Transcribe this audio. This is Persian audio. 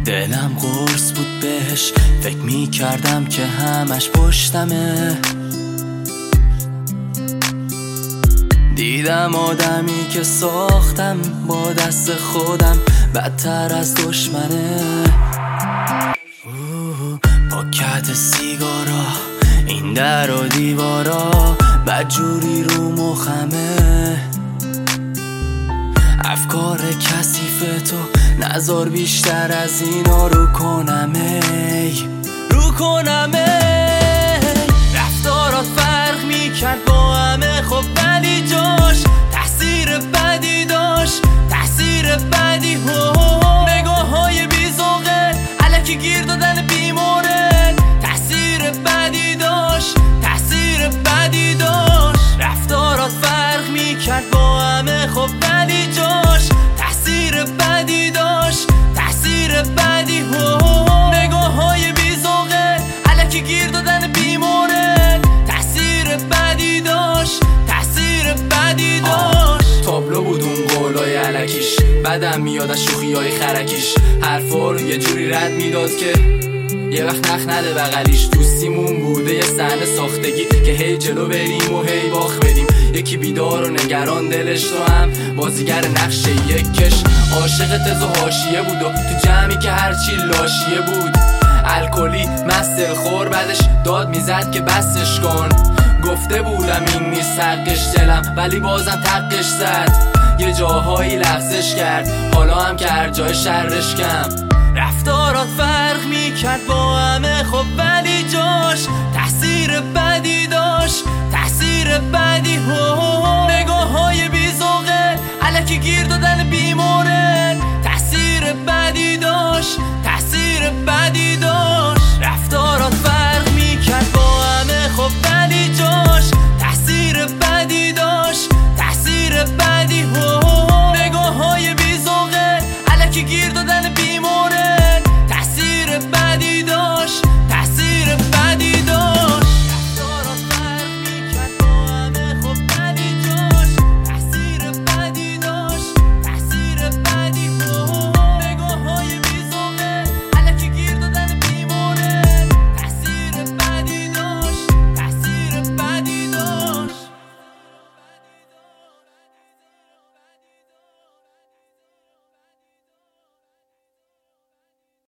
دلم قرص بود بهش، فکر می کردم که همش پشتمه. دیدم آدمی که ساختم با دست خودم بدتر از دشمنه. پاکت سیگارا، این در و دیوارا، بدجوری رو مخمه. افکار کثیف تو نذار بیشتر از اینا رو کنمه. رفتارات فرق میکرد با همه، خب ولی جاش تأثیر بدی داشت، تأثیر بدی. نگاه های بیزوقه الکی گیر دادن بیمورد، تأثیر بدی داشت، تأثیر بدی داشت. رفتارات فرق میکرد با همه، خب ولی جاش تأثیر بدی داشت، تأثیر بدی. نگاه های بیزوقه الکی گیر دادن بیمورد، تأثیر بدی داشت، تأثیر بدی داشت. تابلو بود اون قولای الکیش، بدم میاد از شوخیای خرکیش. حرفا رو یه جوری رد میداد که یه وقت نخ نده بغلیش. دوستیمون بوده یه صحنه ساختگی که هی جلو بریم و هی باخ بدیم. یکی بیدار و نگران دلش تو هم بازیگر نقشه یک کش. عاشق تز و حاشیه بود و تو جمعی که هرچی لاشیه بود. الکلی مست خور بعدش داد میزد که بسش کن. گفته بودم این نیست حقش دلم، ولی بازم تقش زد. یه جاهایی لغزش کرد، حالا هم که هر جای شرش کم. رفتارات فرق میکرد با همه، خب ولی جاش تأثیر بدی داشت، تأثیر بدی. نگاه های